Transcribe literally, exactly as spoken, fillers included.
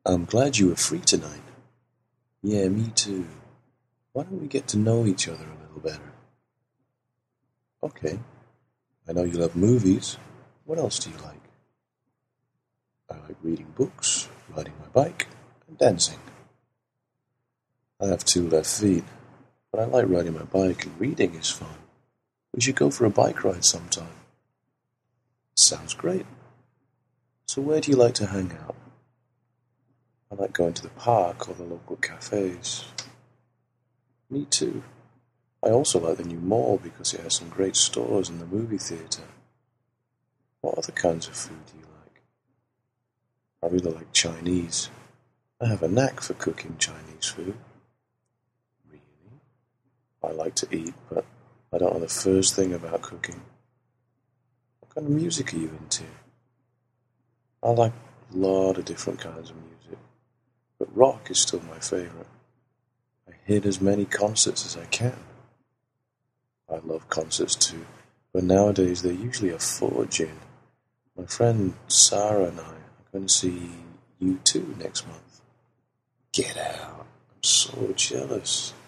I'm glad you were free tonight. Yeah, me too. Why don't we get to know each other a little better? Okay. I know you love movies. What else do you like? I like reading books, riding my bike, and dancing. I have two left feet, but I like riding my bike and reading is fun. We should go for a bike ride sometime. Sounds great. So where do you like to hang out? I like going to the park or the local cafes. Me too. I also like the new mall because it has some great stores and the movie theatre. What other kinds of food do you like? I really like Chinese. I have a knack for cooking Chinese food. Really? I like to eat, but I don't know the first thing about cooking. What kind of music are you into? I like a lot of different kinds of music, but rock is still my favorite. I hit as many concerts as I can. I love concerts too, but nowadays they're usually a fortune. My friend Sarah and I are going to see U two next month. Get out. I'm so jealous.